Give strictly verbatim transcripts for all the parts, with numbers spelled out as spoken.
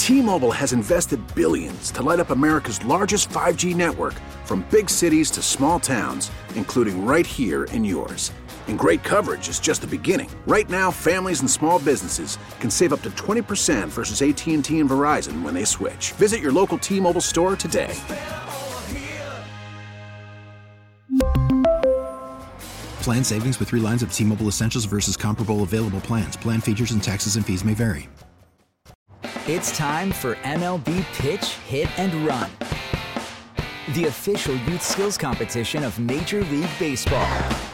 T-Mobile has invested billions to light up America's largest five G network, from big cities to small towns, including right here in yours. And great coverage is just the beginning. Right now, families and small businesses can save up to twenty percent versus A T and T and Verizon when they switch. Visit your local T-Mobile store today. Plan savings with three lines of T-Mobile Essentials versus comparable available plans. Plan features and taxes and fees may vary. It's time for M L B Pitch, Hit, and Run, the official youth skills competition of Major League Baseball.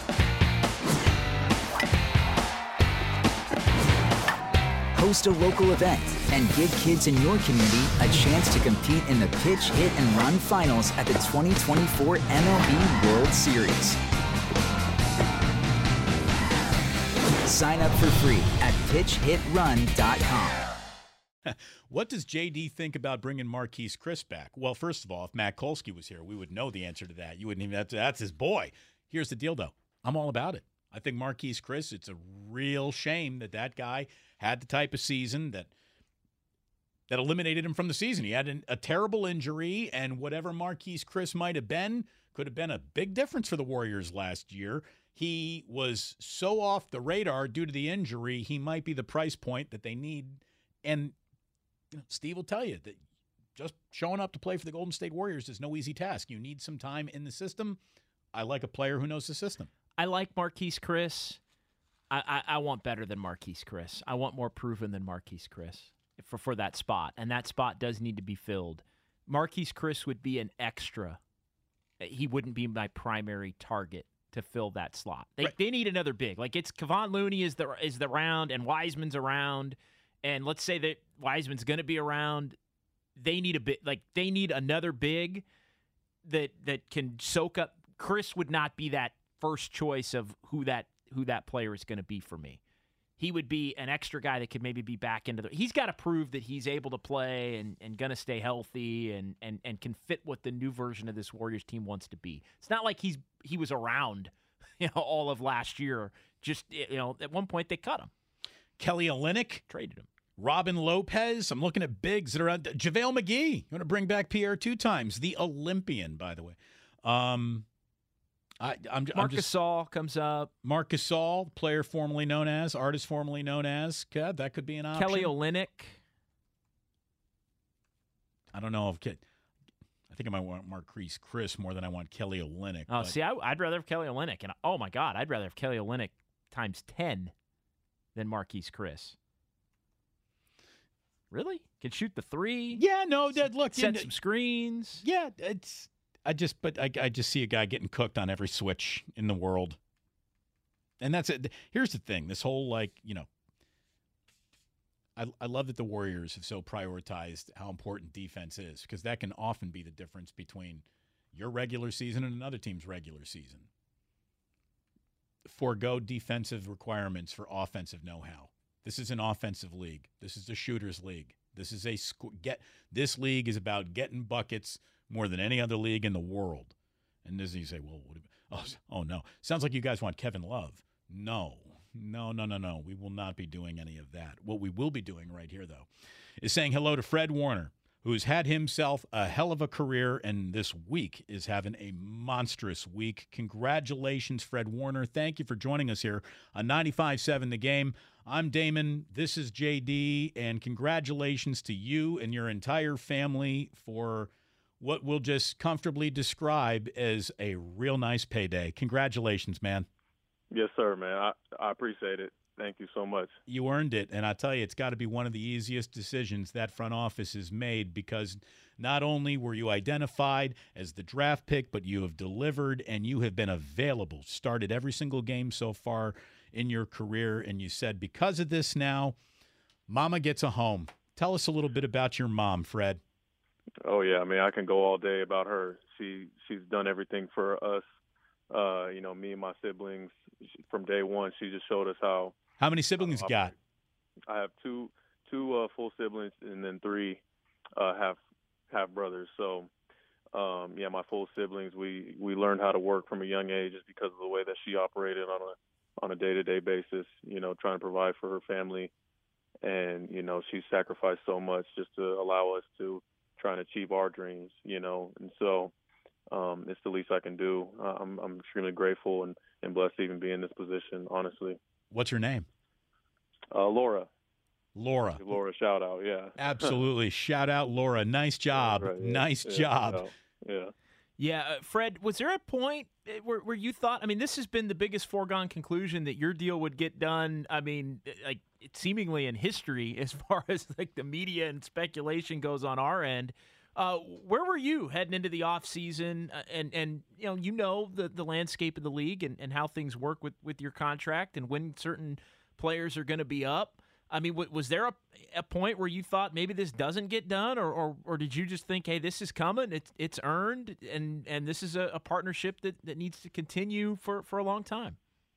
Host a local event and give kids in your community a chance to compete in the Pitch, Hit, and Run finals at the twenty twenty-four M L B World Series. Sign up for free at pitch hit run dot com. What does J D think about bringing Marquise Chris back? Well, first of all, if Matt Kolsky was here, we would know the answer to that. You wouldn't even have to, that's his boy. Here's the deal, though. I'm all about it. I think Marquise Chris, it's a real shame that that guy had the type of season that that eliminated him from the season. He had an, a terrible injury, and whatever Marquise Chris might have been could have been a big difference for the Warriors last year. He was so off the radar due to the injury, he might be the price point that they need. And you know, Steve will tell you that just showing up to play for the Golden State Warriors is no easy task. You need some time in the system. I like a player who knows the system. I like Marquise Chris. I, I, I want better than Marquise Chris. I want more proven than Marquise Chris for, for that spot. And that spot does need to be filled. Marquise Chris would be an extra. He wouldn't be my primary target to fill that slot. They right. they need another big. Like, it's Kevon Looney is the is the round, and Wiseman's around, and let's say that Wiseman's going to be around. They need a bit like they need another big that that can soak up. Chris would not be that first choice of who that who that player is going to be for me. He would be an extra guy that could maybe be back into the. He's got to prove that he's able to play and, and going to stay healthy and, and and can fit what the new version of this Warriors team wants to be. It's not like he's he was around, you know, all of last year. Just, you know, at one point they cut him. Kelly Olynyk traded him. Robin Lopez. I'm looking at bigs that are on. JaVale McGee. You want to bring back Pierre two times, the Olympian, by the way. Um. I, I'm, Marcus I'm just, Gasol comes up. Marcus Gasol, player formerly known as, artist formerly known as. God, that could be an option. Kelly Olynyk. I don't know if I think I might want Marquise Chris more than I want Kelly Olynyk. Oh, but. see, I, I'd rather have Kelly Olynyk, and oh my God, I'd rather have Kelly Olynyk times ten than Marquise Chris. Really? Can shoot the three. Yeah, no, that look, set you, some screens. Yeah, it's. I just, but I, I just see a guy getting cooked on every switch in the world. And that's it. Here's the thing. This whole, like, you know, I, I love that the Warriors have so prioritized how important defense is, because that can often be the difference between your regular season and another team's regular season. Forgo defensive requirements for offensive know-how. This is an offensive league. This is a shooter's league. This is a sc- get. This league is about getting buckets more than any other league in the world. And does he say, well, what, oh, oh, no. Sounds like you guys want Kevin Love. No, no, no, no, no. We will not be doing any of that. What we will be doing right here, though, is saying hello to Fred Warner, who's had himself a hell of a career and this week is having a monstrous week. Congratulations, Fred Warner. Thank you for joining us here on ninety-five seven The Game. I'm Damon. This is J D, and congratulations to you and your entire family for what we'll just comfortably describe as a real nice payday. Congratulations, man. Yes, sir, man. I, I appreciate it. Thank you so much. You earned it, and I tell you, it's got to be one of the easiest decisions that front office has made, because not only were you identified as the draft pick, but you have delivered and you have been available, started every single game so far in your career, and you said, because of this now, Mama gets a home. Tell us a little bit about your mom, Fred. Oh, yeah. I mean, I can go all day about her. She She's done everything for us, uh, you know, me and my siblings. From day one, she just showed us how. How many siblings you got? I have two two uh, full siblings and then three uh, half half brothers. So, um, yeah, my full siblings, we, we learned how to work from a young age just because of the way that she operated on a on a day-to-day basis, you know, trying to provide for her family. and you know she sacrificed so much just to allow us to try and achieve our dreams, you know, and so um, it's the least I can do. Uh, I'm I'm extremely grateful and, and blessed to even be in this position, honestly. What's her name? Uh, Laura. Laura. Give Laura, shout out, yeah. Absolutely, shout out Laura. Nice job, right, yeah. nice yeah, job. Yeah. Yeah, uh, Fred, was there a point where, where you thought, I mean, this has been the biggest foregone conclusion that your deal would get done, I mean, like seemingly in history as far as like the media and speculation goes on our end. Uh, where were you heading into the offseason? Uh, and, and, you know, you know the, the landscape of the league and, and how things work with, with your contract and when certain players are going to be up. I mean, w- was there a, a point where you thought maybe this doesn't get done, or, or, or did you just think, hey, this is coming, it's it's earned, and, and this is a, a partnership that, that needs to continue for, for a long time?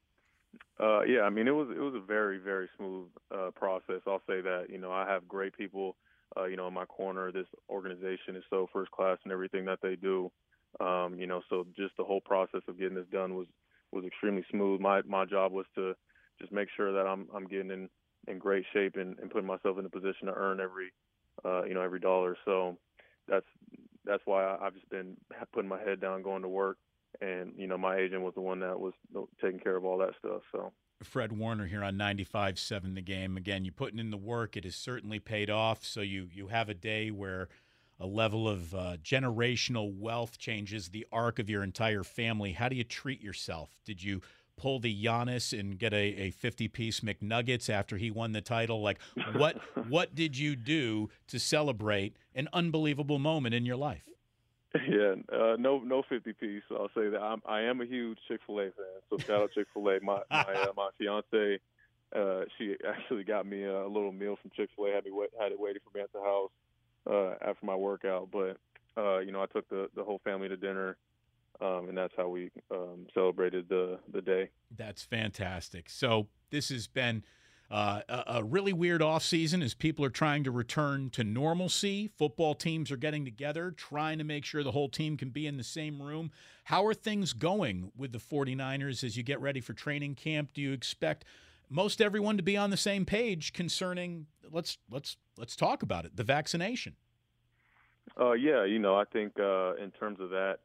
Uh, yeah, I mean, it was it was a very, very smooth uh, process. I'll say that. You know, I have great people, uh, you know, in my corner. This organization is so first class in everything that they do. Um, you know, so just the whole process of getting this done was, was extremely smooth. My my job was to just make sure that I'm I'm getting in. in great shape and, and putting myself in a position to earn every, uh, you know, every dollar. So that's that's why I, I've just been putting my head down, going to work, and you know, my agent was the one that was taking care of all that stuff. So Fred Warner here on ninety-five point seven The Game. Again, you're putting in the work. It has certainly paid off. So you you have a day where a level of uh, generational wealth changes the arc of your entire family. How do you treat yourself? Did you pull the Giannis and get a, a fifty-piece McNuggets after he won the title? Like, what what did you do to celebrate an unbelievable moment in your life? Yeah, uh, no no fifty-piece. So I'll say that I'm, I am a huge Chick-fil-A fan. So shout out Chick-fil-A. My my, uh, my fiance, uh, she actually got me a little meal from Chick-fil-A. Had me wait, had it waiting for me at the house uh, after my workout. But uh, you know, I took the, the whole family to dinner. Um, and that's how we um, celebrated the, the day. That's fantastic. So this has been uh, a, a really weird offseason as people are trying to return to normalcy. Football teams are getting together, trying to make sure the whole team can be in the same room. How are things going with the 49ers as you get ready for training camp? Do you expect most everyone to be on the same page concerning, let's let's let's talk about it, the vaccination? Uh, yeah, you know, I think uh, in terms of that,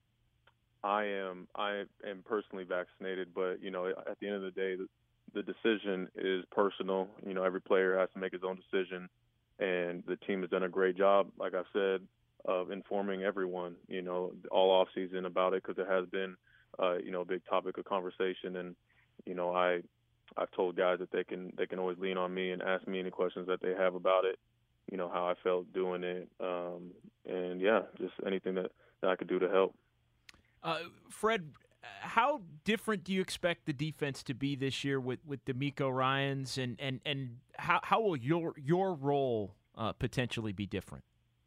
I am I am personally vaccinated, but you know, at the end of the day, the, the decision is personal. You know, every player has to make his own decision, and the team has done a great job, like I said, of informing everyone, you know, all off season about it, because it has been, uh, you know, a big topic of conversation. And you know, I I've told guys that they can they can always lean on me and ask me any questions that they have about it. You know, how I felt doing it, um, and yeah, just anything that, that I could do to help. Uh, Fred, how different do you expect the defense to be this year with, with DeMeco Ryans, and, and, and how how will your your role uh, potentially be different?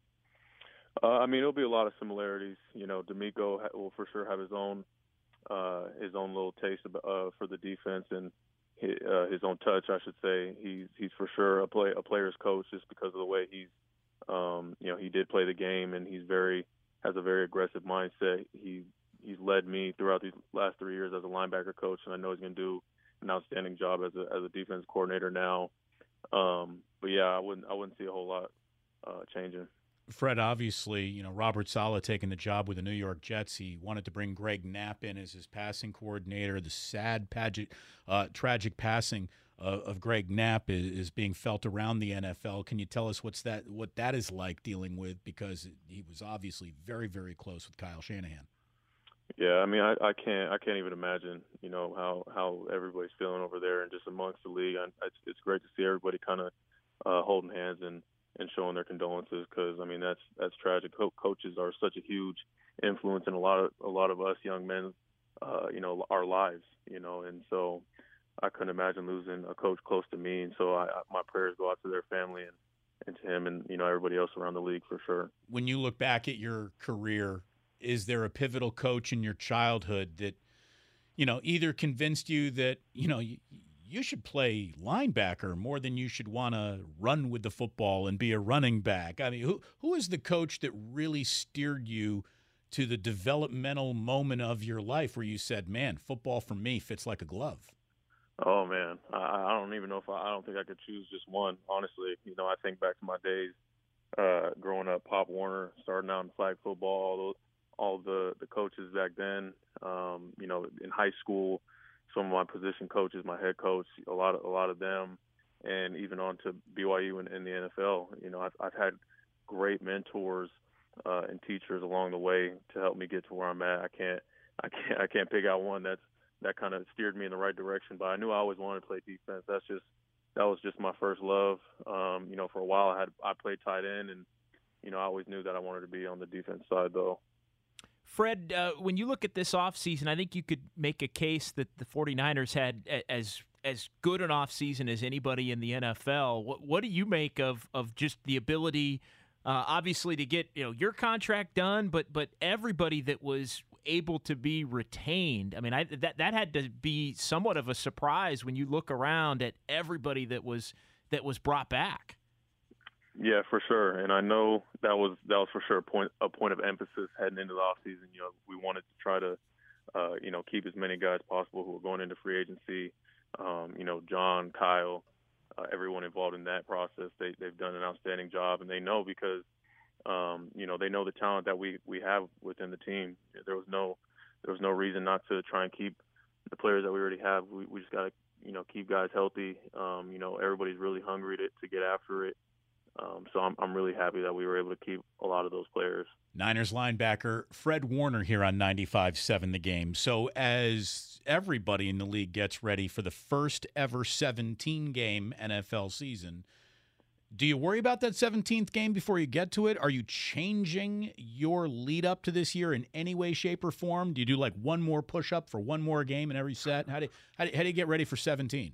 Uh, I mean, it'll be a lot of similarities. You know, DeMeco will for sure have his own uh, his own little taste of, uh, for the defense and his, uh, his own touch, I should say. He's he's for sure a play a player's coach just because of the way he's um, you know he did play the game, and he's very has a very aggressive mindset. He He's led me throughout these last three years as a linebacker coach, and I know he's going to do an outstanding job as a as a defense coordinator now. Um, but yeah, I wouldn't I wouldn't see a whole lot uh, changing. Fred, obviously, you know, Robert Saleh taking the job with the New York Jets. He wanted to bring Greg Knapp in as his passing coordinator. The sad, pageant, uh, tragic passing of, of Greg Knapp is, is being felt around the N F L. Can you tell us what's that what that is like dealing with? Because he was obviously very, very close with Kyle Shanahan. Yeah, I mean, I, I can't, I can't even imagine, you know, how, how everybody's feeling over there and just amongst the league. I, it's, it's great to see everybody kind of uh, holding hands and, and showing their condolences, because I mean that's that's tragic. Co- coaches are such a huge influence in a lot of a lot of us young men, uh, you know, our lives, you know, and so I couldn't imagine losing a coach close to me. And so I, I, my prayers go out to their family and, and to him and you know everybody else around the league for sure. When you look back at your career, is there a pivotal coach in your childhood that, you know, either convinced you that, you know, you, you should play linebacker more than you should want to run with the football and be a running back? I mean, who who is the coach that really steered you to the developmental moment of your life where you said, man, football for me fits like a glove? Oh man, I, I don't even know if I, I don't think I could choose just one. Honestly, you know, I think back to my days uh, growing up, Pop Warner, starting out in flag football, all those, all the the coaches back then. Um, you know, in high school, some of my position coaches, my head coach, a lot of a lot of them, and even on to B Y U and in the N F L. You know, I've, I've had great mentors uh, and teachers along the way to help me get to where I'm at. I can't I can't I can't pick out one that's that kind of steered me in the right direction. But I knew I always wanted to play defense. That's just that was just my first love. Um, you know, for a while I had I played tight end, and you know I always knew that I wanted to be on the defense side though. Fred, uh, when you look at this offseason, I think you could make a case that the 49ers had a- as as good an offseason as anybody in the N F L. What, what do you make of of just the ability, uh, obviously, to get you know your contract done, but but everybody that was able to be retained? I mean, I, that that had to be somewhat of a surprise when you look around at everybody that was that was brought back. Yeah, for sure. And I know that was that was for sure a point a point of emphasis heading into the offseason. You know, we wanted to try to uh, you know keep as many guys possible who were going into free agency. Um, you know, John, Kyle, uh, everyone involved in that process. They they've done an outstanding job, and they know because. Um, you know, they know the talent that we, we have within the team. There was no there was no reason not to try and keep the players that we already have. We, we just got to, you know, keep guys healthy. Um, you know, everybody's really hungry to, to get after it. Um, so I'm I'm really happy that we were able to keep a lot of those players. Niners linebacker Fred Warner here on ninety-five seven The Game. So as everybody in the league gets ready for the first ever seventeen-game N F L season, do you worry about that seventeenth game before you get to it? Are you changing your lead up to this year in any way, shape, or form? Do you do like one more push up for one more game in every set? How do you, how do you, how do you get ready for seventeen?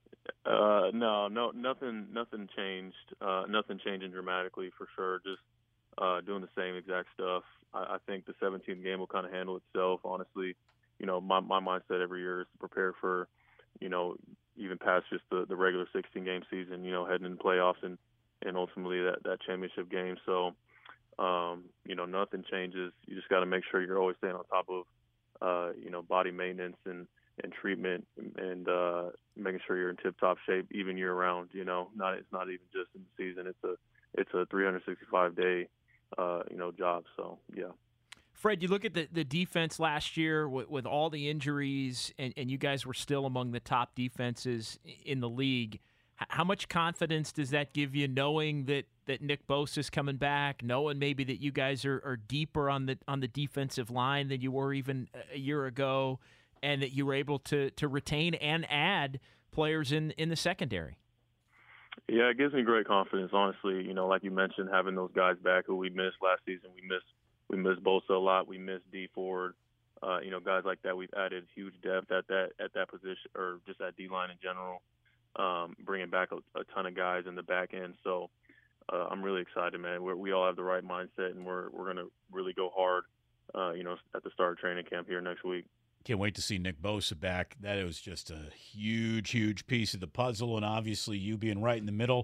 Uh, no, no, nothing, nothing changed. Uh, nothing changing dramatically for sure. Just uh, doing the same exact stuff. I, I think the seventeenth game will kind of handle itself. Honestly, you know, my my mindset every year is to prepare for, you know, even past just the, the regular sixteen game season. You know, heading in playoffs and. and ultimately that, that championship game. So, um, you know, nothing changes. You just got to make sure you're always staying on top of, uh, you know, body maintenance and, and treatment and uh, making sure you're in tip-top shape even year-round. You know, not it's not even just in the season. It's a it's a three hundred sixty-five day, uh, you know, job. So, yeah. Fred, you look at the, the defense last year with, with all the injuries, and, and you guys were still among the top defenses in the league. How much confidence does that give you, knowing that, that Nick Bosa is coming back, knowing maybe that you guys are, are deeper on the on the defensive line than you were even a year ago, and that you were able to to retain and add players in, in the secondary? Yeah, it gives me great confidence, honestly. You know, like you mentioned, having those guys back who we missed last season. We missed we missed Bosa a lot. We missed D Ford. Uh, you know, guys like that. We've added huge depth at that at that position, or just at D line in general. Um, bringing back a, a ton of guys in the back end. So uh, I'm really excited, man. We're, we all have the right mindset, and we're we're going to really go hard, uh, you know, at the start of training camp here next week. Can't wait to see Nick Bosa back. That was just a huge, huge piece of the puzzle, and obviously you being right in the middle.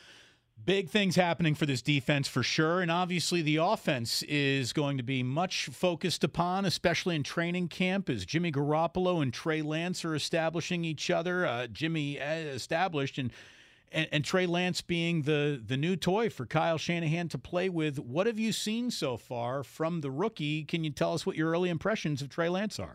Big things happening for this defense for sure, and obviously the offense is going to be much focused upon, especially in training camp, as Jimmy Garoppolo and Trey Lance are establishing each other. Uh, Jimmy established, and, and and Trey Lance being the the new toy for Kyle Shanahan to play with. What have you seen so far from the rookie? Can you tell us what your early impressions of Trey Lance are?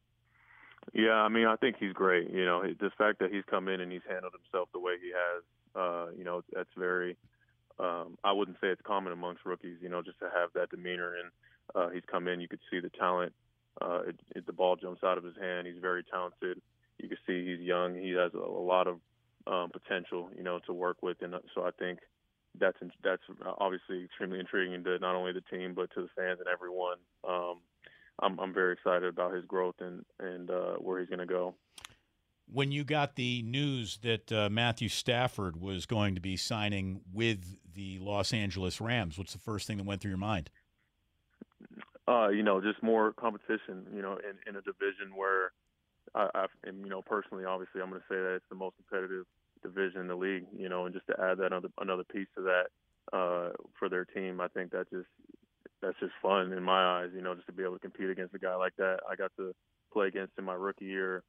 Yeah, I mean, I think he's great. You know, the fact that he's come in and he's handled himself the way he has. Uh, you know, that's very, um, I wouldn't say it's common amongst rookies, you know, just to have that demeanor. And uh, he's come in, you could see the talent. Uh, it, it, the ball jumps out of his hand. He's very talented. You can see he's young. He has a, a lot of um, potential, you know, to work with. And so I think that's that's obviously extremely intriguing to not only the team, but to the fans and everyone. Um, I'm, I'm very excited about his growth and, and uh, where he's going to go. When you got the news that uh, Matthew Stafford was going to be signing with the Los Angeles Rams, what's the first thing that went through your mind? Uh, you know, just more competition, you know, in, in a division where I, I, and, you know, personally, obviously, I'm going to say that it's the most competitive division in the league, you know, and just to add that another, another piece to that uh, for their team, I think that just, that's just fun in my eyes, you know, just to be able to compete against a guy like that. I got to play against him my rookie year.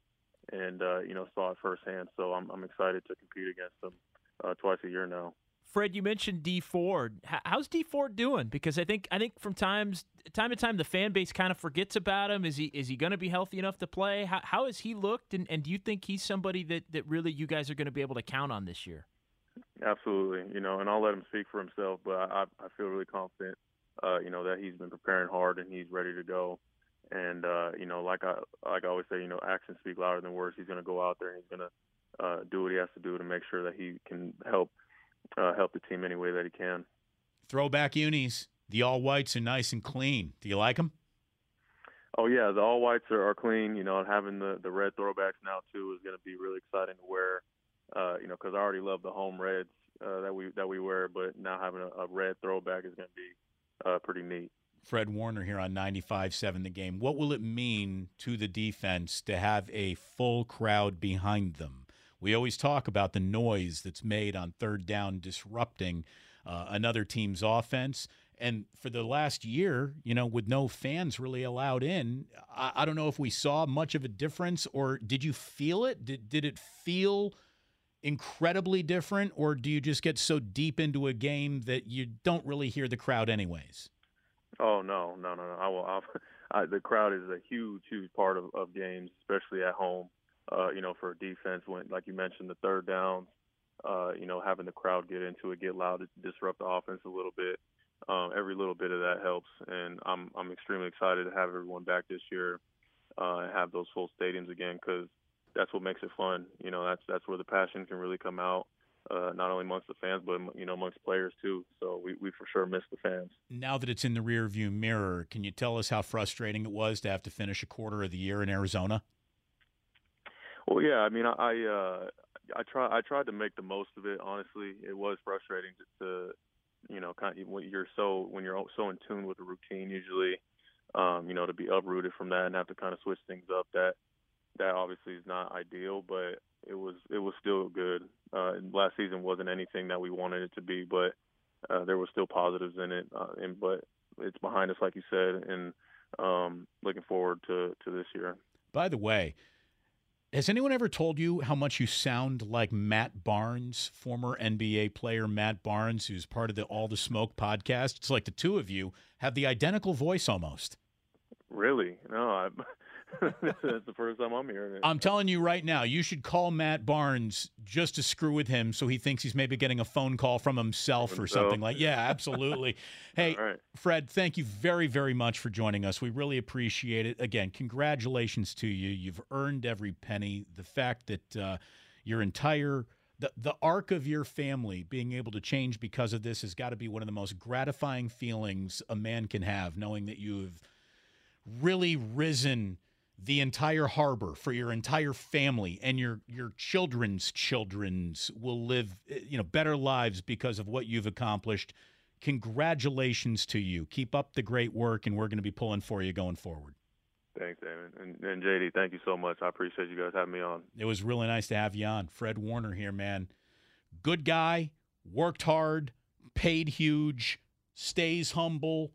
and uh, you know, saw it firsthand. So I'm I'm excited to compete against him uh, twice a year now. Fred, you mentioned Dee Ford. How's Dee Ford doing? Because I think I think from times time to time the fan base kind of forgets about him. Is he is he going to be healthy enough to play? How how has he looked? And, and do you think he's somebody that, that really you guys are going to be able to count on this year? Absolutely, you know, and I'll let him speak for himself. But I I feel really confident, uh, you know, that he's been preparing hard and he's ready to go. And uh, you know, like I like I always say, you know, actions speak louder than words. He's going to go out there and he's going to uh, do what he has to do to make sure that he can help. Uh, help the team any way that he can. Throwback unis. The all whites are nice and clean. Do you like them? Oh yeah, the all whites are, are clean. You know, and having the, the red throwbacks now too is going to be really exciting to wear. Uh, you know, because I already love the home reds uh, that we that we wear, but now having a, a red throwback is going to be uh, pretty neat. Fred Warner here on ninety-five seven The Game. What will it mean to the defense to have a full crowd behind them? We always talk about the noise that's made on third down disrupting uh, another team's offense. And for the last year, you know, with no fans really allowed in, I, I don't know if we saw much of a difference, or did you feel it? Did, did it feel incredibly different, or do you just get so deep into a game that you don't really hear the crowd anyways? Oh, no, no, no, no. I will, I'll, I, the crowd is a huge, huge part of, of games, especially at home. Uh, you know, for defense, when, like you mentioned, the third downs, uh, you know, having the crowd get into it, get loud, to disrupt the offense a little bit. Um, every little bit of that helps, and I'm I'm extremely excited to have everyone back this year uh, and have those full stadiums again, because that's what makes it fun. You know, that's that's where the passion can really come out, uh, not only amongst the fans, but you know, amongst players too. So we we for sure miss the fans. Now that it's in the rearview mirror, can you tell us how frustrating it was to have to finish a quarter of the year in Arizona? Well, yeah, I mean, I I, uh, I try I tried to make the most of it. Honestly, it was frustrating to, to you know, kind of when you're so when you're so in tune with the routine usually, um, you know, to be uprooted from that and have to kind of switch things up. That that obviously is not ideal, but it was it was still good. Uh, last season wasn't anything that we wanted it to be, but uh, there were still positives in it. Uh, and but it's behind us, like you said, and um, looking forward to to this year. By the way, has anyone ever told you how much you sound like Matt Barnes, former N B A player Matt Barnes, who's part of the All the Smoke podcast? It's like the two of you have the identical voice almost. Really? No, I, that's the first time I'm hearing it. I'm telling you right now, you should call Matt Barnes just to screw with him so he thinks he's maybe getting a phone call from himself or so. something like. Yeah, absolutely. Hey, right. Fred, thank you very, very much for joining us. We really appreciate it. Again, congratulations to you. You've earned every penny. The fact that uh, your entire the, the arc of your family being able to change because of this has got to be one of the most gratifying feelings a man can have, knowing that you've really risen the entire harbor for your entire family, and your your children's children's will live, you know, better lives because of what you've accomplished. Congratulations to you. Keep up the great work, and we're going to be pulling for you going forward. Thanks, Damon. And, and J D, thank you so much. I appreciate you guys having me on. It was really nice to have you on. Fred Warner here, man. Good guy, worked hard, paid huge, stays humble.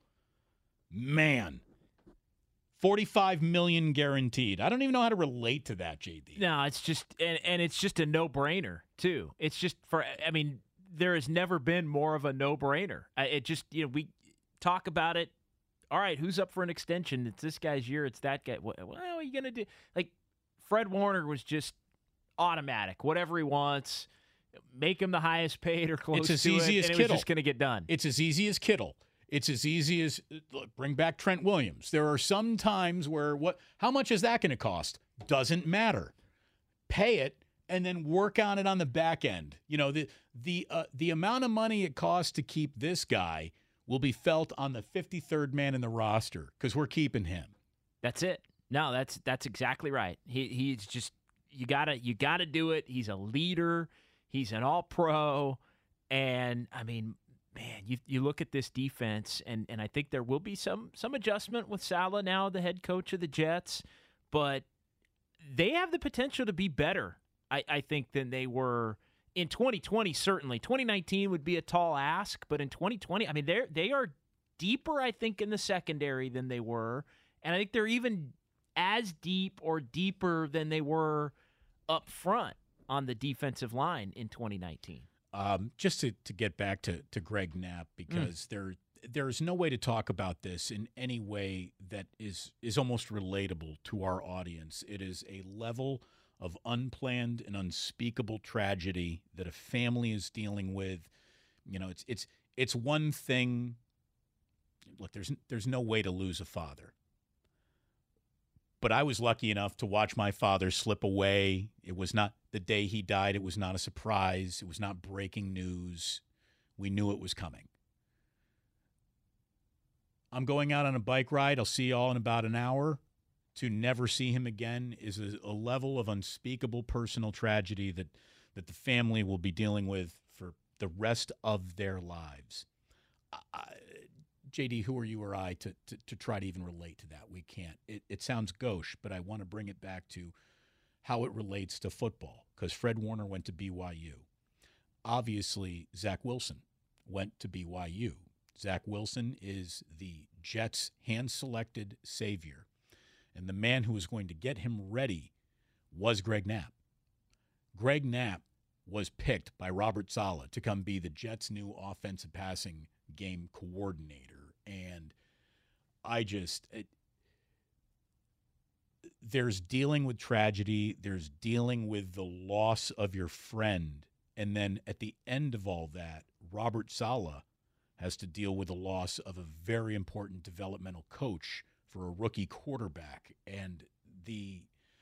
Man. forty-five million dollars guaranteed. I don't even know how to relate to that, J D. No, it's just and, and it's just a no-brainer too. It's just for I mean, there has never been more of a no-brainer. It just, you know, we talk about it. All right, who's up for an extension? It's this guy's year. It's that guy. What, what are you going to do? Like, Fred Warner was just automatic. Whatever he wants, make him the highest paid or close it's as to easy it, as and Kittle. It was just going to get done. It's as easy as Kittle. It's as easy as look, bring back Trent Williams. There are some times where what? How much is that going to cost? Doesn't matter. Pay it and then work on it on the back end. You know, the the uh, the amount of money it costs to keep this guy will be felt on the fifty-third man in the roster because we're keeping him. That's it. No, that's that's exactly right. He he's just you gotta you gotta do it. He's a leader. He's an all-pro, and I mean. Man, you you look at this defense, and, and I think there will be some some adjustment with Saleh now, the head coach of the Jets, but they have the potential to be better, I, I think, than they were in twenty twenty, certainly. twenty nineteen would be a tall ask, but in twenty twenty, I mean, they're, they are deeper, I think, in the secondary than they were, and I think they're even as deep or deeper than they were up front on the defensive line in twenty nineteen. Um, just to, to get back to, to Greg Knapp, because mm. there there's no way to talk about this in any way that is is almost relatable to our audience. It is a level of unplanned and unspeakable tragedy that a family is dealing with. You know, it's it's it's one thing. Look, there's there's no way to lose a father. But I was lucky enough to watch my father slip away. It was not the day he died. It was not a surprise. It was not breaking news. We knew it was coming. I'm going out on a bike ride. I'll see you all in about an hour. To never see him again is a, a level of unspeakable personal tragedy that, that the family will be dealing with for the rest of their lives. I, J D, who are you or I to, to, to try to even relate to that? We can't. It, it sounds gauche, but I want to bring it back to how it relates to football, because Fred Warner went to B Y U. Obviously, Zach Wilson went to B Y U. Zach Wilson is the Jets' hand-selected savior, and the man who was going to get him ready was Greg Knapp. Greg Knapp was picked by Robert Saleh to come be the Jets' new offensive passing game coordinator. And I just, it, there's dealing with tragedy, there's dealing with the loss of your friend, and then at the end of all that, Robert Saleh has to deal with the loss of a very important developmental coach for a rookie quarterback. And the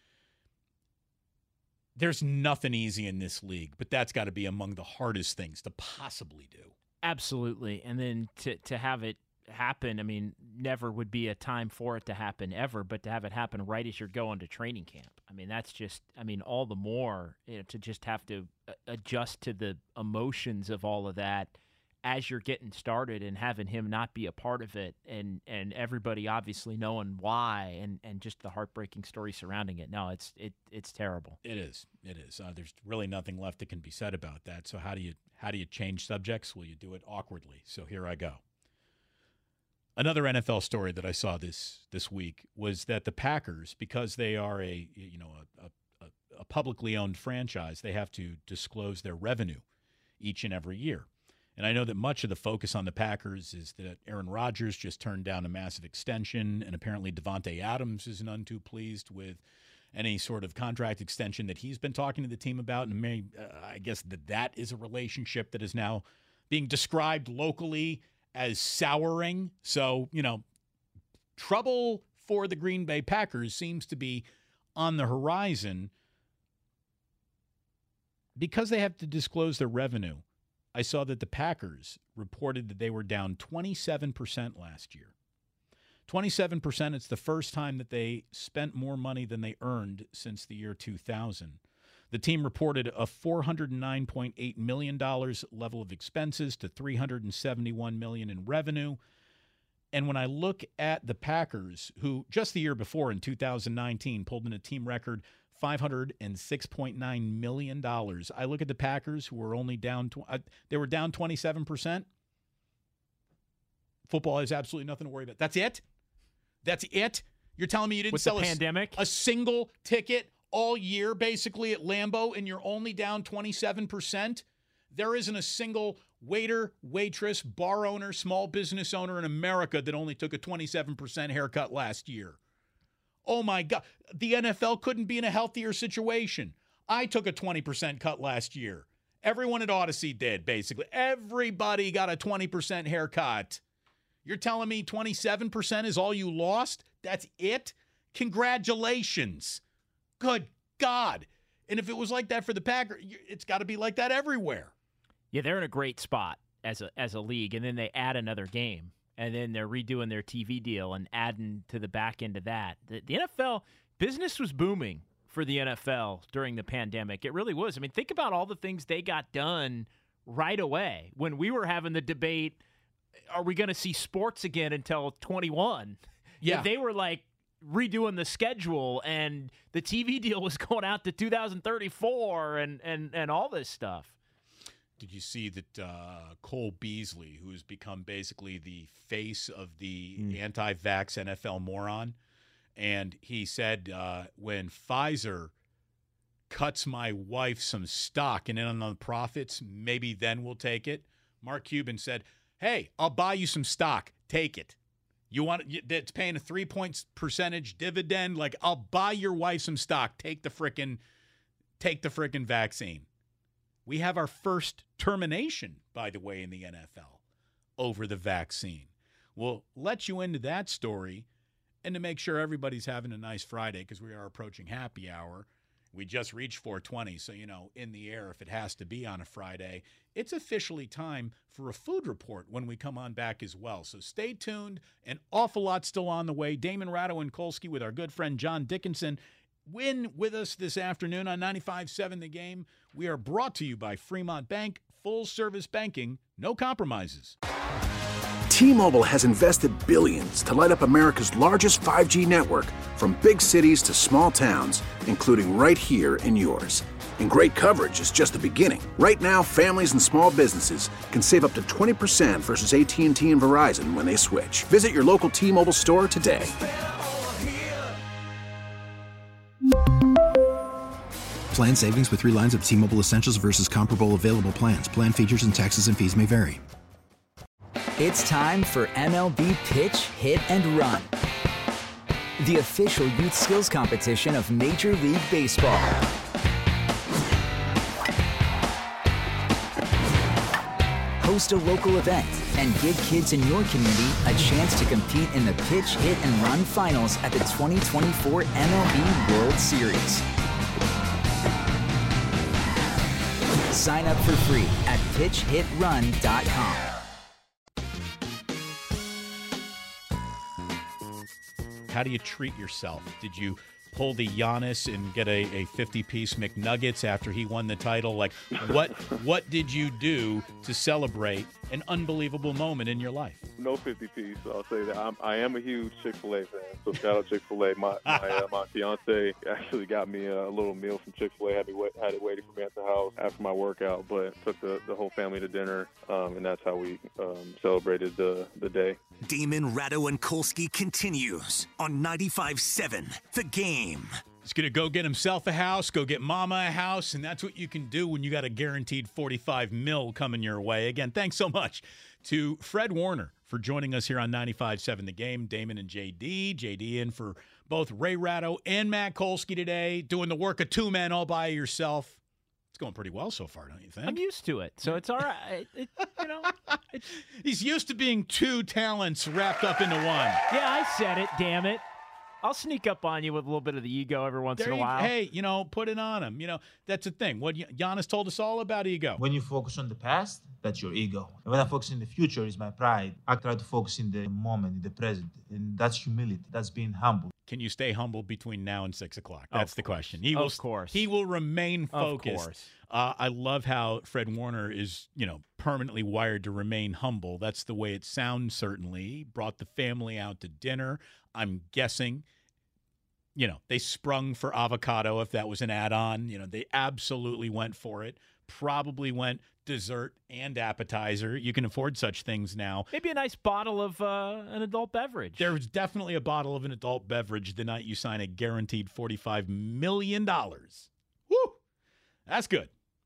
there's nothing easy in this league, but that's got to be among the hardest things to possibly do. Absolutely. And then to to have it happen, I mean, never would be a time for it to happen ever, but to have it happen right as you're going to training camp. I mean, that's just, I mean, all the more, you know, to just have to adjust to the emotions of all of that as you're getting started, and having him not be a part of it, and, and everybody obviously knowing why, and, and just the heartbreaking story surrounding it. No, it's it it's terrible. It is. It is. Uh, there's really nothing left that can be said about that. So how do you how do you change subjects? Well, you do it awkwardly. So here I go. Another N F L story that I saw this this week was that the Packers, because they are a you know a, a, a publicly owned franchise, they have to disclose their revenue each and every year. And I know that much of the focus on the Packers is that Aaron Rodgers just turned down a massive extension, and apparently Davante Adams is none too pleased with any sort of contract extension that he's been talking to the team about. And may, uh, I guess that that is a relationship that is now being described locally as souring. So, you know, trouble for the Green Bay Packers seems to be on the horizon because they have to disclose their revenue. I saw that the Packers reported that they were down twenty-seven percent last year. twenty-seven percent, it's the first time that they spent more money than they earned since the year two thousand. The team reported a four hundred nine point eight million dollars level of expenses to three hundred seventy-one million dollars in revenue. And when I look at the Packers, who just the year before in two thousand nineteen pulled in a team record five hundred six point nine million dollars, I look at the Packers, who were only down, tw- uh, they were down twenty-seven percent. Football has absolutely nothing to worry about. That's it? That's it? You're telling me you didn't With sell the a, pandemic? a single ticket all year, basically, at Lambeau, and you're only down twenty-seven percent? There isn't a single waiter, waitress, bar owner, small business owner in America that only took a twenty-seven percent haircut last year. Oh, my God. The N F L couldn't be in a healthier situation. I took a twenty percent cut last year. Everyone at Odyssey did, basically. Everybody got a twenty percent haircut. You're telling me twenty-seven percent is all you lost? That's it? Congratulations. Good God. And if it was like that for the Packers, it's got to be like that everywhere. Yeah, they're in a great spot as a as a league, and then they add another game, and then they're redoing their T V deal and adding to the back end of that. The, the N F L, business was booming for the N F L during the pandemic. It really was. I mean, think about all the things they got done right away. When we were having the debate, are we going to see sports again until twenty-one? Yeah. They were like redoing the schedule, and the T V deal was going out to two thousand thirty-four and, and, and all this stuff. Did you see that uh, Cole Beasley, who's become basically the face of the mm. anti-vax N F L moron, and he said uh, when Pfizer cuts my wife some stock and in on the profits, maybe then we'll take it. Mark Cuban said, hey, I'll buy you some stock. Take it. You want it, it's paying a three points percentage dividend. Like, I'll buy your wife some stock. Take the frickin' take the frickin' vaccine. We have our first termination, by the way, in the N F L over the vaccine. We'll let you into that story, and to make sure everybody's having a nice Friday, because we are approaching happy hour. We just reached four twenty, so, you know, in the air, if it has to be on a Friday, it's officially time for a food report when we come on back as well. So stay tuned. An awful lot still on the way. Damon Ratto and Kolsky with our good friend John Dickinson. Win with us this afternoon on ninety-five point seven The Game. We are brought to you by Fremont Bank. Full-service banking, no compromises. T-Mobile has invested billions to light up America's largest five G network, from big cities to small towns, including right here in yours. And great coverage is just the beginning. Right now, families and small businesses can save up to twenty percent versus A T and T and Verizon when they switch. Visit your local T-Mobile store today. Plan savings with three lines of T-Mobile Essentials versus comparable available plans. Plan features and taxes and fees may vary. It's time for M L B Pitch, Hit, and Run, the official youth skills competition of Major League Baseball. Host a local event and give kids in your community a chance to compete in the Pitch, Hit, and Run finals at the twenty twenty-four M L B World Series. Sign up for free at pitch hit run dot com. How do you treat yourself? Did you pull the Giannis and get a, a fifty-piece McNuggets after he won the title? Like, what what did you do to celebrate an unbelievable moment in your life? No fifty-piece, I'll say that. I'm, I am a huge Chick-fil-A fan, so shout out Chick-fil-A. My my, uh, my fiance actually got me a little meal from Chick-fil-A, had, me wait, had it waiting for me at the house after my workout, but took the, the whole family to dinner, um, and that's how we um, celebrated the, the day. Damon, Ratto, and Kolsky continues on ninety-five point seven The Game. He's going to go get himself a house, go get mama a house, and that's what you can do when you got a guaranteed forty-five mil coming your way. Again, thanks so much to Fred Warner for joining us here on ninety-five point seven The Game. Damon and J D. J D in for both Ray Ratto and Matt Kolsky today, doing the work of two men all by yourself. It's going pretty well so far, don't you think? I'm used to it, so it's all right. It, it, you know, it's, He's used to being two talents wrapped up into one. yeah, I said it, damn it. I'll sneak up on you with a little bit of the ego every once There in a you- while. Hey, you know, put it on him. You know, that's the thing. What Giannis told us all about ego. When you focus on the past, that's your ego. And when I focus in the future, is my pride. I try to focus in the moment, in the present. And that's humility. That's being humble. Can you stay humble between now and six o'clock? Of That's the course. question. He Of will, course. He will remain Of focused. course. Uh, I love how Fred Warner is, you know, permanently wired to remain humble. That's the way it sounds, certainly. He brought the family out to dinner. I'm guessing, you know, they sprung for avocado if that was an add-on. You know, they absolutely went for it. Probably went dessert and appetizer. You can afford such things now. Maybe a nice bottle of uh, an adult beverage. There's definitely a bottle of an adult beverage the night you sign a guaranteed forty-five million dollars. Woo! That's good.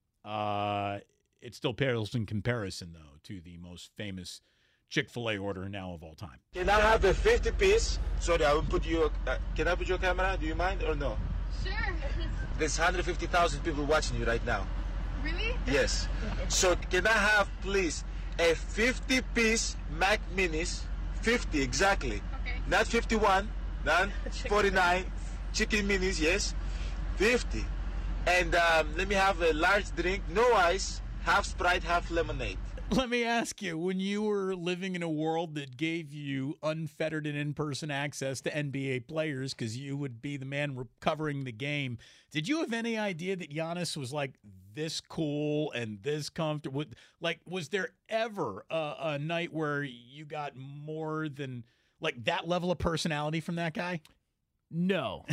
Uh, it still pales in comparison, though, to the most famous Chick-fil-A order now of all time. Can I have a fifty piece? Sorry, I will put you. Uh, can I put your camera? Do you mind or no? Sure. There's one hundred fifty thousand people watching you right now. Really? Yes. So can I have, please, a fifty piece Mac Minis? fifty exactly. Okay. Not fifty-one, not forty-nine. Chicken Minis, yes. fifty. And um, let me have a large drink, no ice, half Sprite, half lemonade. Let me ask you, when you were living in a world that gave you unfettered and in-person access to N B A players because you would be the man covering the game, did you have any idea that Giannis was like this cool and this comfortable? Like, was there ever a, a night where you got more than like that level of personality from that guy? No.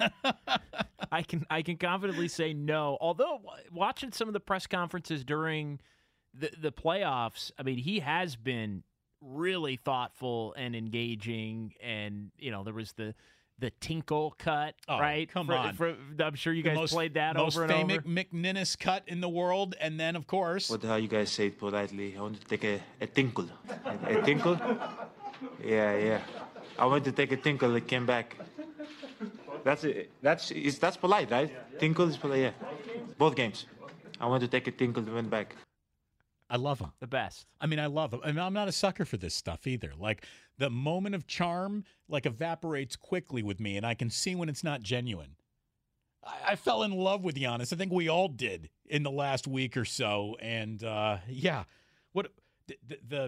I can I can confidently say no. Although watching some of the press conferences during the the playoffs, I mean, he has been really thoughtful and engaging. And you know, there was the the Tinkle cut, Oh, right? come For- on. for- I'm sure you The guys most, played that most over and famous over. McNinnis cut in the world, and then of course, What the hell you guys say it politely? I want to take a, a tinkle. A, a tinkle? Yeah, yeah. I went to take a tinkle, it came back. That's it. That's is that's polite, right? Tinkle is polite, yeah. Both games. I went to take a tinkle, it went back. I love them. The best. I mean, I love them. I mean, I'm not a sucker for this stuff either. Like the moment of charm, like evaporates quickly with me, and I can see when it's not genuine. I, I fell in love with Giannis. I think we all did in the last week or so, and uh, yeah, what the, the the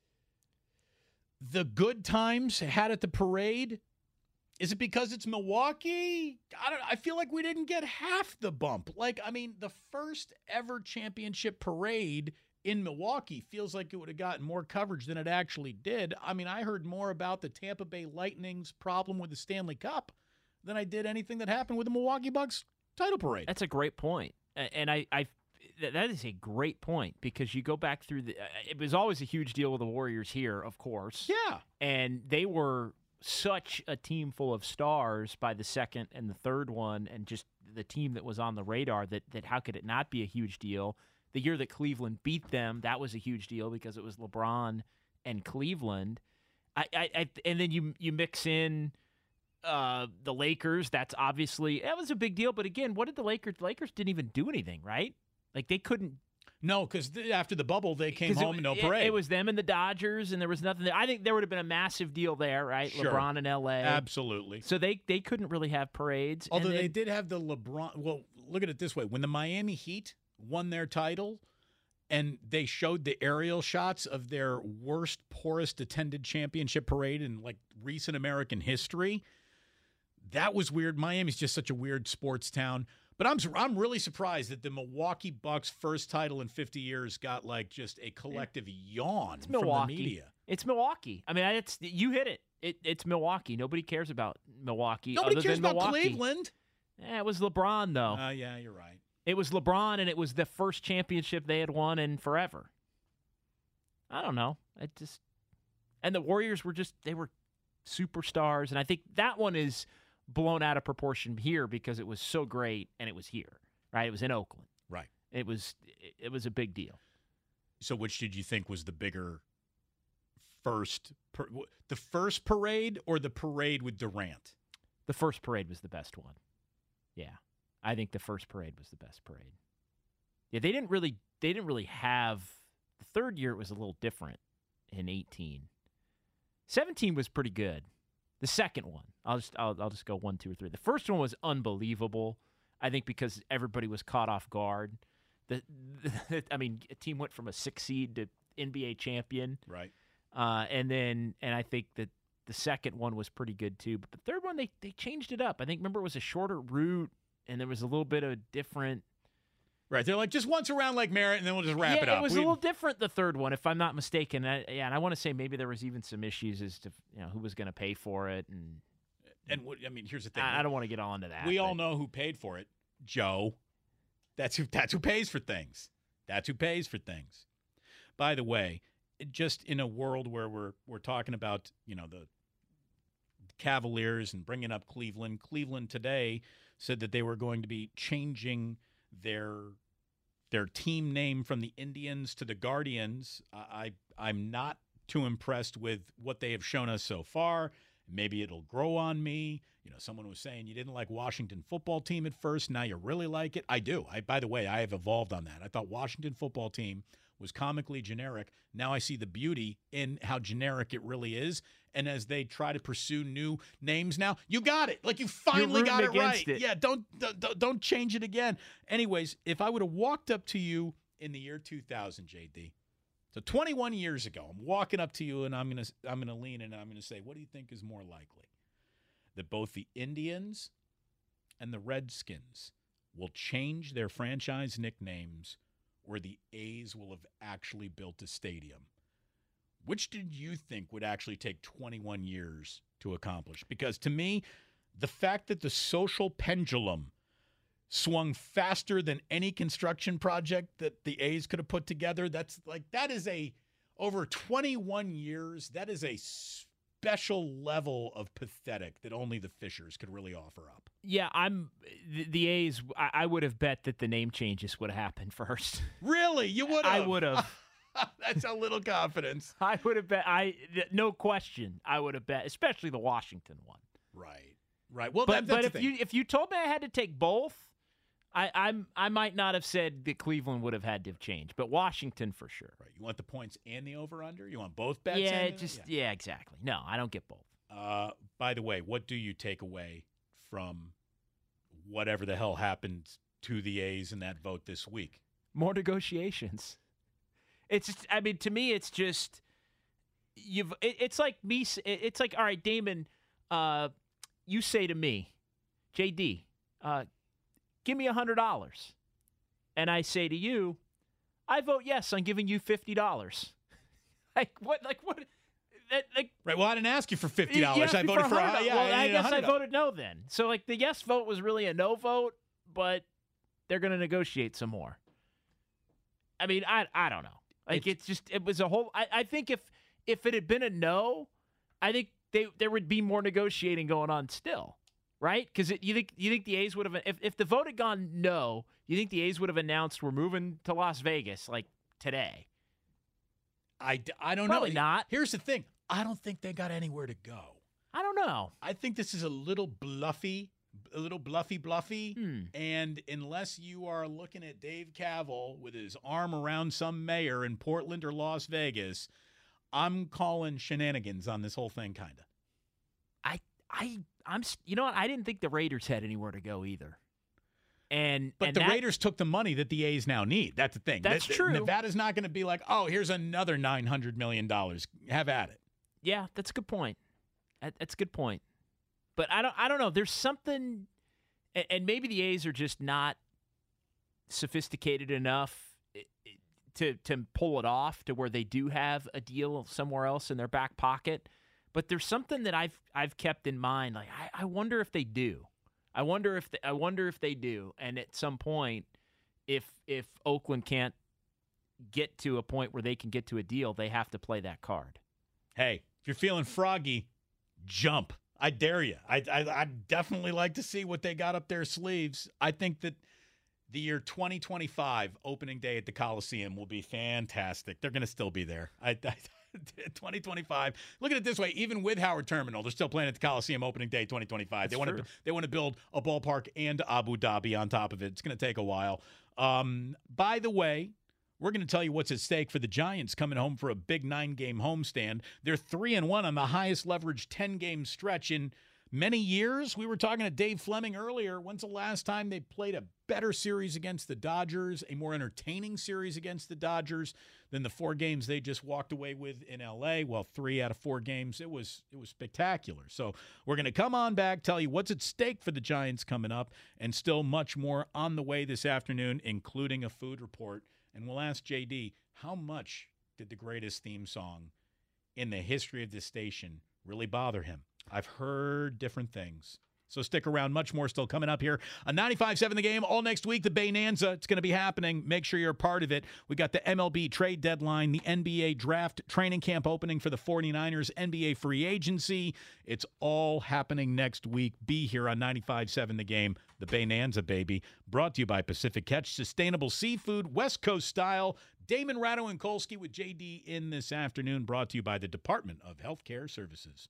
the good times had at the parade. Is it because it's Milwaukee? I don't. I feel like we didn't get half the bump. Like, I mean, the first ever championship parade in Milwaukee feels like it would have gotten more coverage than it actually did. I mean, I heard more about the Tampa Bay Lightning's problem with the Stanley Cup than I did anything that happened with the Milwaukee Bucks title parade. That's a great point. A- And I, I that is a great point because you go back through the. uh, It was always a huge deal with the Warriors here, of course. Yeah. And they were such a team full of stars by the second and the third one, and just the team that was on the radar. That that how could it not be a huge deal? The year that Cleveland beat them, that was a huge deal because it was LeBron and Cleveland. I, I, I and then you you mix in uh, the Lakers. That's obviously that was a big deal. But again, what did the Lakers? The Lakers didn't even do anything, right? Like they couldn't. No, because th- after the bubble, they came 'cause home it, no it- parade. It, was them and the Dodgers, and there was nothing there. I think there would have been a massive deal there, right? Sure. LeBron in L A. Absolutely. So they they couldn't really have parades. Although and they then- did have the LeBron. Well, look at it this way: when the Miami Heat won their title, and they showed the aerial shots of their worst, poorest attended championship parade in like recent American history, that was weird. Miami's just such a weird sports town. But I'm I'm really surprised that the Milwaukee Bucks' first title in fifty years got like just a collective yawn It's from the Milwaukee. media. It's Milwaukee. I mean, it's you hit it. It it's Milwaukee. Nobody cares about Milwaukee. Nobody other cares than about Milwaukee. Cleveland. Yeah, it was LeBron though. Uh, yeah, you're right. It was LeBron, and it was the first championship they had won in forever. I don't know. It just and the Warriors were just they were superstars, and I think that one is blown out of proportion here because it was so great and it was here, right? It was in Oakland. Right. It was it, it was a big deal. So, which did you think was the bigger first, per, the first parade or the parade with Durant? The first parade was the best one. Yeah, I think the first parade was the best parade. Yeah, they didn't really they didn't really have the third year. It was a little different in eighteen. seventeen was pretty good. The second one, I'll just I'll, I'll just go one, two, or three. The first one was unbelievable. I think because everybody was caught off guard. The, the I mean, a team went from a six seed to N B A champion, Right. uh, and then and I think that the second one was pretty good too. But the third one, they they changed it up. I think remember it was a shorter route, and there was a little bit of different. Right. They're like, just once around Lake Merritt, and then we'll just wrap yeah, it up. it was We- a little different the third one, if I'm not mistaken. I, yeah, and I want to say maybe there was even some issues as to you know who was going to pay for it, and and what, I mean, here's the thing. I, I don't want to get all into that. We all but- know who paid for it. Joe. That's who. That's who pays for things. That's who pays for things. By the way, it just in a world where we're we're talking about you know the Cavaliers and bringing up Cleveland. Cleveland today said that they were going to be changing their their team name from the Indians to the Guardians. I, I I'm not too impressed with what they have shown us so far. Maybe it'll grow on me. You know, someone was saying you didn't like Washington football team at first. Now you really like it. I do. I, by the way, I have evolved on that. I thought Washington football team was comically generic. Now I see the beauty in how generic it really is. And as they try to pursue new names now, you got it. Like you finally rooting got it against right. it. Yeah, don't, don't don't change it again. Anyways, if I would have walked up to you in the year two thousand, J D, so twenty-one years ago, I'm walking up to you and I'm gonna I'm gonna lean in and I'm gonna say, what do you think is more likely? That both the Indians and the Redskins will change their franchise nicknames, or the A's will have actually built a stadium? Which did you think would actually take twenty-one years to accomplish? Because to me, the fact that the social pendulum swung faster than any construction project that the A's could have put together, that's like, that is a, over twenty-one years, that is a special level of pathetic that only the Fishers could really offer up. Yeah, I'm the, the A's. I, I would have bet that the name changes would have happened first. Really, you would have? I would have. That's a little confidence. I would have bet. I no question. I would have bet, especially the Washington one. Right. Right. Well, but that, that's but if the thing. you if you told me I had to take both, I I'm I might not have said that Cleveland would have had to have changed, but Washington for sure. Right. You want the points and the over under? You want both bets? Yeah, and just yeah. yeah, exactly. No, I don't get both. Uh, by the way, what do you take away from whatever the hell happened to the A's in that vote this week? More negotiations. It's just, I mean, to me, it's just you've. It, it's like me. It's like, all right, Damon. Uh, you say to me, J D, uh, give me a hundred dollars, and I say to you, I vote yes on giving you fifty dollars. Like what? Like what? That, like, right. Well, I didn't ask you for fifty dollars. I voted for. A, yeah, well, I, I guess I voted voted no then. So like the yes vote was really a no vote, but they're going to negotiate some more. I mean, I I don't know. Like it's, it's just it was a whole. I, I think if if it had been a no, I think they there would be more negotiating going on still, right? Because you think you think the A's would have if if the vote had gone no, you think the A's would have announced we're moving to Las Vegas like today? I, I don't Probably know. not. Here's the thing. I don't think they got anywhere to go. I don't know. I think this is a little bluffy, a little bluffy, bluffy. Hmm. And unless you are looking at Dave Kaval with his arm around some mayor in Portland or Las Vegas, I'm calling shenanigans on this whole thing, kind of. I, I, I'm. You know what? I didn't think the Raiders had anywhere to go either. And but and the that, Raiders took the money that the A's now need. That's the thing. That's that, true. Nevada's not going to be like, oh, here's another nine hundred million dollars. Have at it. Yeah, that's a good point. That, that's a good point. But I don't. I don't know. There's something, and, and maybe the A's are just not sophisticated enough to to pull it off to where they do have a deal somewhere else in their back pocket. But there's something that I've I've kept in mind. Like I, I wonder if they do. I wonder if they, I wonder if they do, and at some point, if if Oakland can't get to a point where they can get to a deal, they have to play that card. Hey, if you're feeling froggy, jump! I dare you. I I I'd definitely like to see what they got up their sleeves. I think that the year twenty twenty-five opening day at the Coliseum will be fantastic. They're going to still be there. I. I twenty twenty-five. Look at it this way: even with Howard Terminal, they're still playing at the Coliseum opening day twenty twenty-five. That's they want true. to they want to build a ballpark and Abu Dhabi on top of it. It's going to take a while. Um, by the way, we're going to tell you what's at stake for the Giants coming home for a big nine-game homestand. They're three and one on the highest leverage ten-game stretch in many years. We were talking to Dave Fleming earlier. When's the last time they played a better series against the Dodgers, a more entertaining series against the Dodgers than the four games they just walked away with in L A? Well, three out of four games. It was it was spectacular. So we're going to come on back, tell you what's at stake for the Giants coming up, and still much more on the way this afternoon, including a food report. And we'll ask J D, how much did the greatest theme song in the history of this station really bother him? I've heard different things. So stick around. Much more still coming up here on ninety-five point seven The Game. All next week, the Baynanza. It's going to be happening. Make sure you're a part of it. We got the M L B trade deadline, the N B A draft training camp opening for the forty-niners, N B A free agency. It's all happening next week. Be here on ninety-five point seven The Game. The Baynanza, baby. Brought to you by Pacific Catch. Sustainable seafood, West Coast style. Damon Ratto and Kolsky with J D in this afternoon. Brought to you by the Department of Healthcare Services.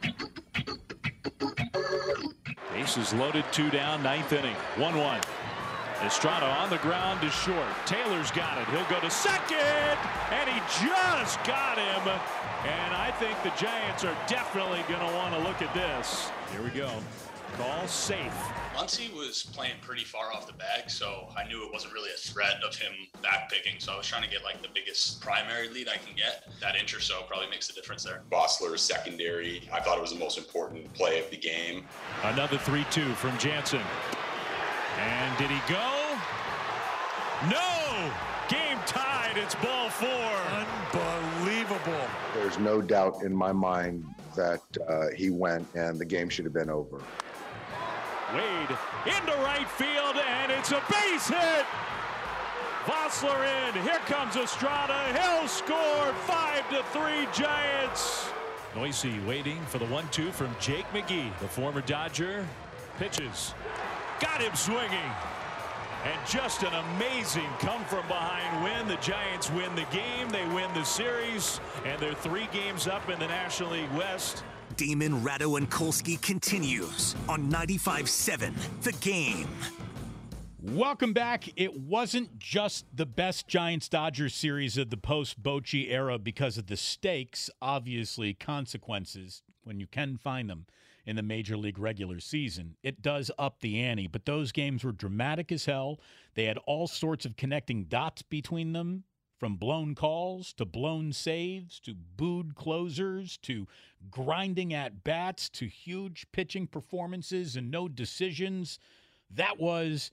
Bases loaded, two down, ninth inning, one one. Estrada on the ground to short. Taylor's got it. He'll go to second, and he just got him. And I think the Giants are definitely going to want to look at this. Here we go. Call safe. Muncy was playing pretty far off the bag, so I knew it wasn't really a threat of him back picking. So I was trying to get like the biggest primary lead I can get. That inch or so probably makes a difference there. Bossler's secondary, I thought it was the most important play of the game. Another three two from Jansen. And did he go? No! Game tied. It's ball four. Unbelievable. There's no doubt in my mind that uh, he went and the game should have been over. Wade into right field, and it's a base hit. Vossler in. Here comes Estrada. He'll score. Five to three Giants. Noisy waiting for the one two from Jake McGee, the former Dodger. Pitches. Got him swinging. And just an amazing come-from-behind win. The Giants win the game. They win the series. And they're three games up in the National League West. Damon, Ratto, and Kolsky continues on ninety-five seven The Game. Welcome back. It wasn't just the best Giants-Dodgers series of the post-Bochy era because of the stakes, obviously consequences, when you can find them in the Major League regular season. It does up the ante, but those games were dramatic as hell. They had all sorts of connecting dots between them, from blown calls to blown saves to booed closers to grinding at bats to huge pitching performances and no decisions. That was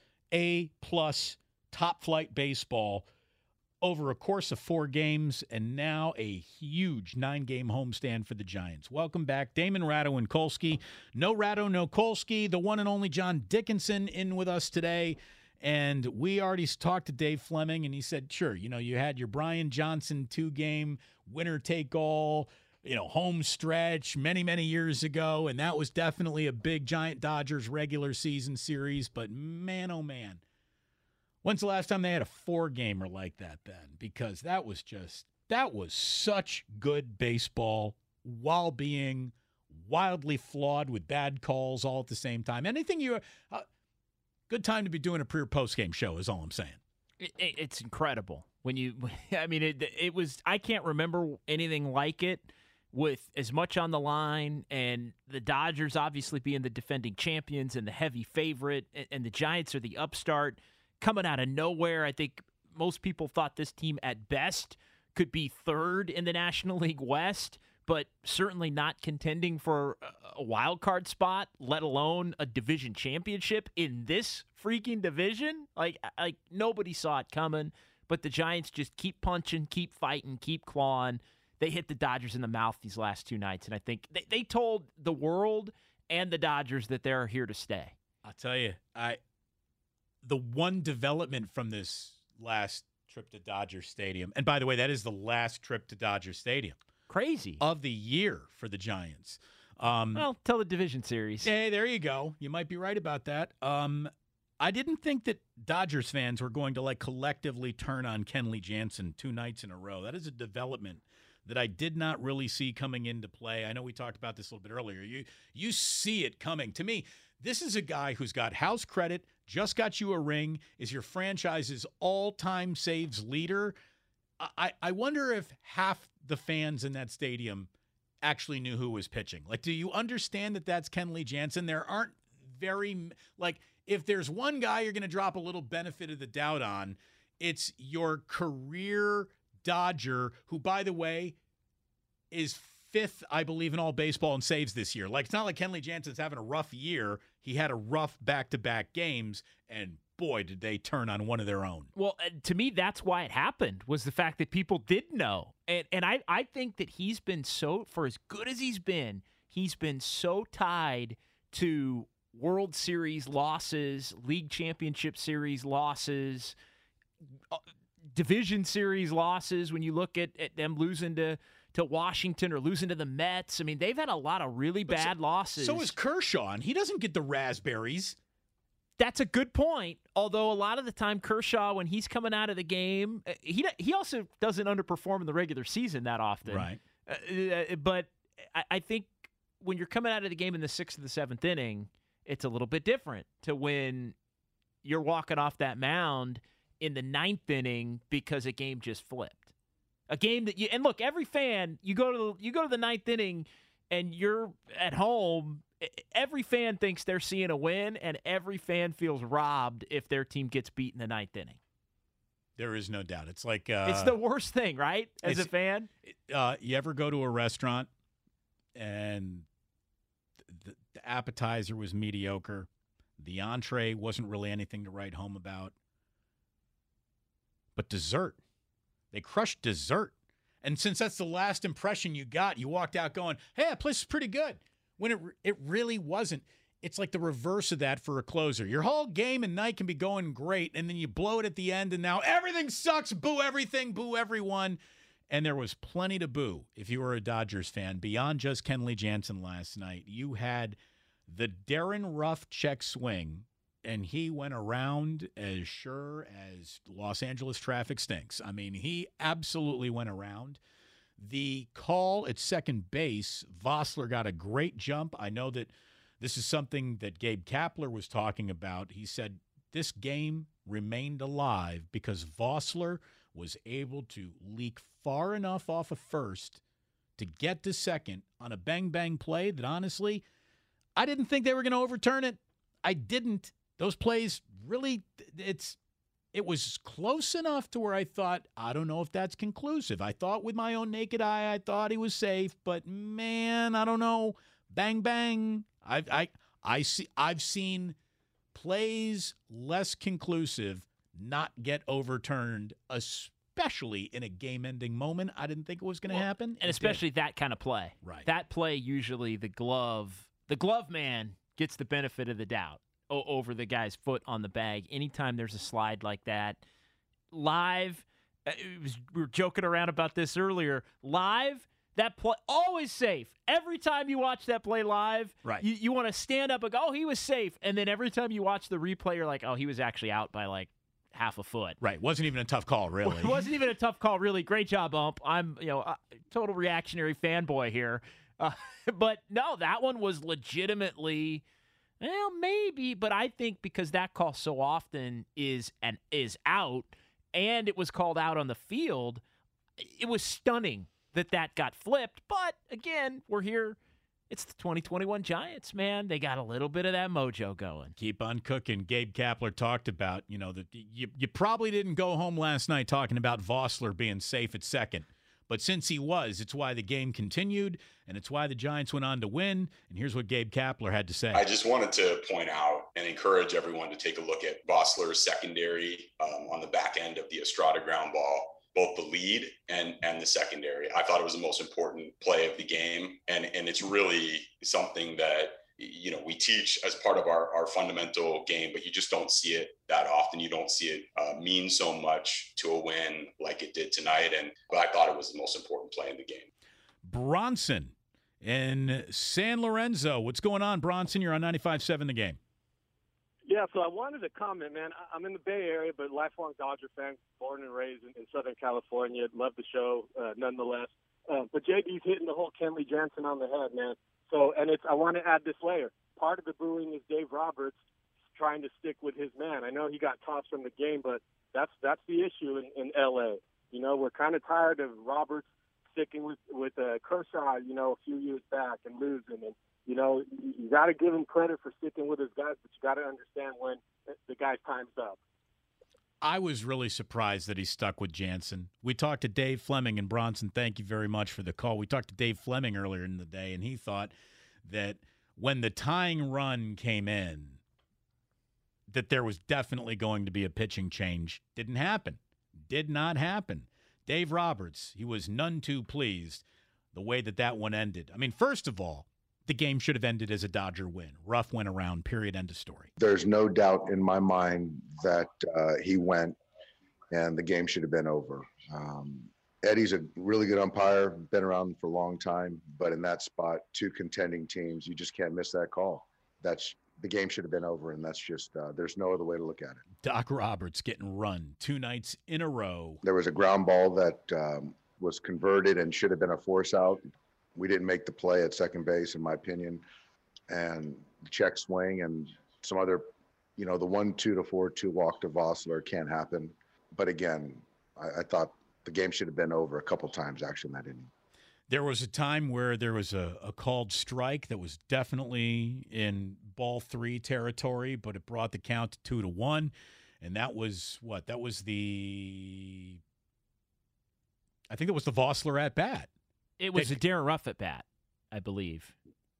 A-plus top-flight baseball over a course of four games, and now a huge nine-game homestand for the Giants. Welcome back, Damon, Ratto, and Kolsky. No Ratto, no Kolsky. The one and only John Dickinson in with us today. And we already talked to Dave Fleming, and he said, sure, you know, you had your Brian Johnson two-game winner-take-all, you know, home stretch many, many years ago, and that was definitely a big Giant Dodgers regular season series. But man, oh, man. When's the last time they had a four-gamer like that then? Because that was just, that was such good baseball while being wildly flawed with bad calls all at the same time. Anything you, uh, good time to be doing a pre or post-game show is all I'm saying. It, it, it's incredible. When you, I mean, it, it was, I can't remember anything like it with as much on the line, and the Dodgers obviously being the defending champions and the heavy favorite, and, and the Giants are the upstart. Coming out of nowhere, I think most people thought this team at best could be third in the National League West, but certainly not contending for a wild card spot, let alone a division championship in this freaking division. Like, like nobody saw it coming, but the Giants just keep punching, keep fighting, keep clawing. They hit the Dodgers in the mouth these last two nights, and I think they, they told the world and the Dodgers that they're here to stay. I'll tell you, I – the one development from this last trip to Dodger Stadium, and by the way, that is the last trip to Dodger Stadium. Crazy. Of the year for the Giants. Um, well, tell the division series. Hey, there you go. You might be right about that. Um, I didn't think that Dodgers fans were going to like collectively turn on Kenley Jansen two nights in a row. That is a development that I did not really see coming into play. I know we talked about this a little bit earlier. You you see it coming. To me, this is a guy who's got house credit, just got you a ring, is your franchise's all-time saves leader. I, I wonder if half the fans in that stadium actually knew who was pitching. Like, do you understand that that's Kenley Jansen? There aren't very, like, if there's one guy you're going to drop a little benefit of the doubt on, it's your career Dodger, who, by the way, is fifth, I believe, in all baseball in saves this year. Like, it's not like Kenley Jansen's having a rough year. He had a rough back-to-back games, and boy, did they turn on one of their own. Well, to me, that's why it happened, was the fact that people did know. And and I, I think that he's been so, for as good as he's been, he's been so tied to World Series losses, League Championship Series losses, uh, Division Series losses. When you look at, at them losing to to Washington or losing to the Mets, I mean, they've had a lot of really but bad so, losses. So is Kershaw, and he doesn't get the raspberries. That's a good point. Although a lot of the time, Kershaw, when he's coming out of the game, he he also doesn't underperform in the regular season that often. Right. Uh, but I, I think when you're coming out of the game in the sixth or the seventh inning, it's a little bit different to when you're walking off that mound in the ninth inning because a game just flipped. A game that you and look, every fan, you go to you go to the ninth inning and you're at home. Every fan thinks they're seeing a win, and every fan feels robbed if their team gets beat in the ninth inning. There is no doubt. It's like uh, it's the worst thing, right? As a fan, uh, you ever go to a restaurant and the, the appetizer was mediocre, the entree wasn't really anything to write home about, but dessert, they crushed dessert, and since that's the last impression you got, you walked out going, "Hey, that place is pretty good." When it it really wasn't. It's like the reverse of that for a closer. Your whole game and night can be going great, and then you blow it at the end, and now everything sucks. Boo everything, boo everyone. And there was plenty to boo if you were a Dodgers fan. Beyond just Kenley Jansen last night, you had the Darren Ruff check swing, and he went around as sure as Los Angeles traffic stinks. I mean, he absolutely went around. The call at second base, Vossler got a great jump. I know that this is something that Gabe Kapler was talking about. He said this game remained alive because Vossler was able to leak far enough off of first to get to second on a bang-bang play that, honestly, I didn't think they were going to overturn it. I didn't. Those plays really, it's it was close enough to where I thought, I don't know if that's conclusive. I thought with my own naked eye, I thought he was safe, but man, I don't know. Bang, bang. I, I, I see, I've seen plays less conclusive not get overturned, especially in a game-ending moment. I didn't think it was going to well, happen. And it especially did. that kind of play. Right. That play, usually the glove, the glove man gets the benefit of the doubt o- over the guy's foot on the bag. Anytime there's a slide like that, live, it was, we were joking around about this earlier, live, that play, always safe. Every time you watch that play live, right. you, you want to stand up and go, oh, he was safe. And then every time you watch the replay, you're like, oh, he was actually out by like half a foot. Right. Wasn't even a tough call, really. It wasn't even a tough call, really. Great job, ump. I'm, you know, a total reactionary fanboy here. Uh, but no, that one was legitimately, well, maybe, but I think because that call so often is and is out, and it was called out on the field, it was stunning that that got flipped. But again, we're here. It's the twenty twenty-one Giants, man. They got a little bit of that mojo going. Keep on cooking. Gabe Kapler talked about, you know, that you, you probably didn't go home last night talking about Vossler being safe at second. But since he was, it's why the game continued, and it's why the Giants went on to win. And here's what Gabe Kapler had to say. I just wanted to point out and encourage everyone to take a look at Vossler's secondary um, on the back end of the Estrada ground ball. Both the lead and and the secondary. I thought it was the most important play of the game. And and it's really something that, you know, we teach as part of our, our fundamental game, but you just don't see it that often. You don't see it uh, mean so much to a win like it did tonight. And but I thought it was the most important play in the game. Bronson in San Lorenzo. What's going on, Bronson? You're on ninety-five seven The Game. Yeah, so I wanted to comment, man. I'm in the Bay Area, but lifelong Dodger fan, born and raised in, in Southern California. Love the show, uh, nonetheless. Uh, but J B's hitting the whole Kenley Jansen on the head, man. So, and it's I want to add this layer. Part of the booing is Dave Roberts trying to stick with his man. I know he got tossed from the game, but that's that's the issue in, in L A. You know, we're kind of tired of Roberts sticking with with uh, Kershaw, you know, a few years back and losing. And you know, you got to give him credit for sticking with his guys, but you got to understand when the guy's time's up. I was really surprised that he stuck with Jansen. We talked to Dave Fleming, and Bronson, thank you very much for the call. We talked to Dave Fleming earlier in the day, and he thought that when the tying run came in, that there was definitely going to be a pitching change. Didn't happen. Did not happen. Dave Roberts, he was none too pleased the way that that one ended. I mean, first of all, the game should have ended as a Dodger win. Ruff went around, period, end of story. There's no doubt in my mind that uh, he went and the game should have been over. Um, Eddie's a really good umpire, been around for a long time, but in that spot, two contending teams, you just can't miss that call. That's the game should have been over, and that's just, uh, there's no other way to look at it. Doc Roberts getting run two nights in a row. There was a ground ball that um, was converted and should have been a force out. We didn't make the play at second base, in my opinion, and the check swing and some other, you know, the one two to four two walk to Vossler can't happen. But again, I, I thought the game should have been over a couple times actually in that inning. There was a time where there was a, a called strike that was definitely in ball three territory, but it brought the count to two to one, and that was what? That was the, I think it was the Vossler at bat. It was a Darren Ruff at bat, I believe.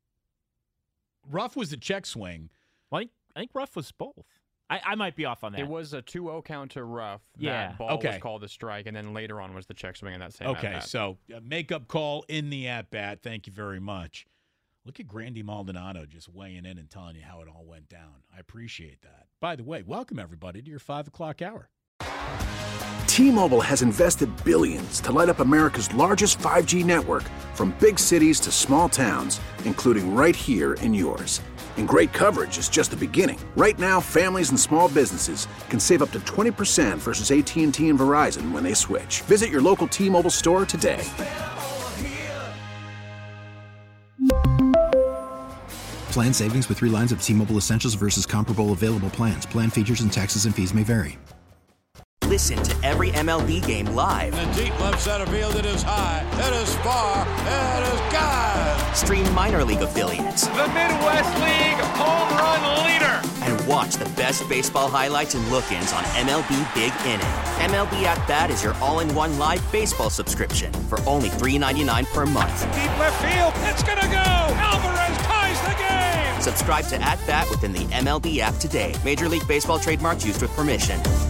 Ruff was the check swing. Well, I think, I think Ruff was both. I, I might be off on that. It was a two oh count to Ruff. Yeah. That ball Okay. was called a strike, and then later on was the check swing in that same Okay, at-bat. so a makeup call in the at-bat. Thank you very much. Look at Grandy Maldonado just weighing in and telling you how it all went down. I appreciate that. By the way, welcome everybody to your five o'clock hour. T-Mobile has invested billions to light up America's largest five G network, from big cities to small towns, including right here in yours. And great coverage is just the beginning. Right now, families and small businesses can save up to twenty percent versus A T and T and Verizon when they switch. Visit your local T-Mobile store today. Plan savings with three lines of T-Mobile Essentials versus comparable available plans. Plan features and taxes and fees may vary. Listen to every M L B game live. In the deep left center field, it is high, it is far, it is gone. Stream minor league affiliates. The Midwest League home run leader. And watch the best baseball highlights and look-ins on M L B Big Inning. M L B At Bat is your all-in-one live baseball subscription for only three dollars and ninety-nine cents per month. Deep left field, it's gonna go. Alvarez ties the game. Subscribe to At Bat within the M L B app today. Major League Baseball trademarks used with permission.